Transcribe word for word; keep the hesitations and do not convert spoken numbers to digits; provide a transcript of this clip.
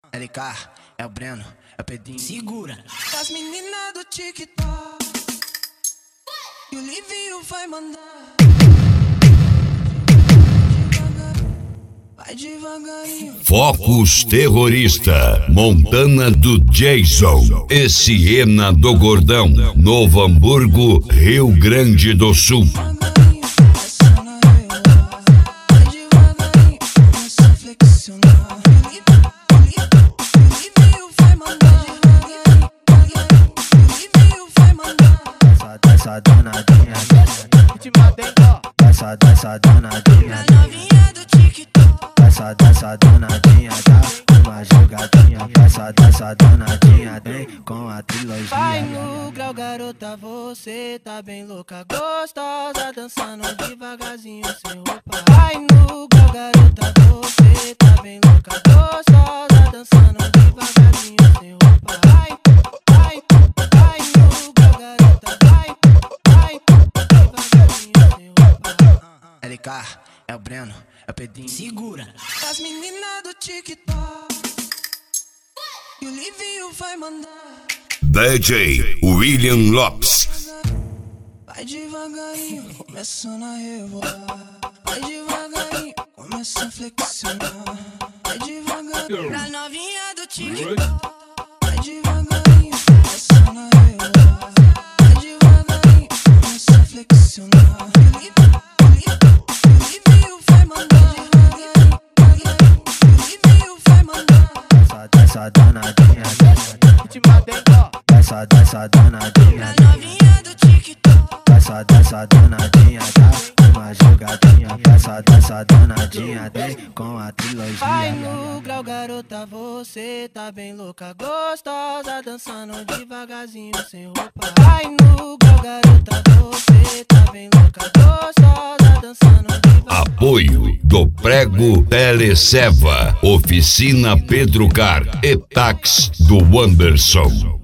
L K, é o Breno, é o Pedrinho. Segura. As meninas do TikTok e o Livinho vai mandar. Vai devagarinho. Focus Terrorista, Montana do Jason e Siena do Gordão, Novo Hamburgo, Rio Grande do Sul. Essa danadinha, essa dança danadinha, Novinha do TikTok, essa dança danadinha, dá uma jogadinha, essa dança danadinha, vem com a trilogia. vai no grau, garota, você tá bem louca, gostosa, dançando devagarzinho sem roupa. Vai no grau, garota, você tá bem louca, gostosa, dançando devagarzinho sem roupa. Vai, vai, vai no grau, garota, vai, vai, devagarzinho sem roupa. L K, é o Breno, é o Pedrinho. Segura. As meninas do TikTok e o Livinho vai mandar. D J William Lopes. Vai devagarinho, começando a rebolar. Vai devagarinho, começa a flexionar. Vai devagarinho, pra novinha do TikTok. Vai devagarinho, começando a rebolar. Vai devagarinho, começa a flexionar. O Livinho vai mandar. O Livinho vai mandar. Essa dança danadinha, essa dança danadinha, Pra novinha do TikTok, essa dança danadinha, dá uma jogadinha, essa dança danadinha, vem com a vai trilogia. no grau, garota, você tá bem louca, gostosa, dançando devagarzinho sem roupa. Vai no grau, garota, você tá bem louca, gostosa, dançando devagarzinho. Apoio do Prego Teleceva, Oficina Pedro Car e Tax do Anderson.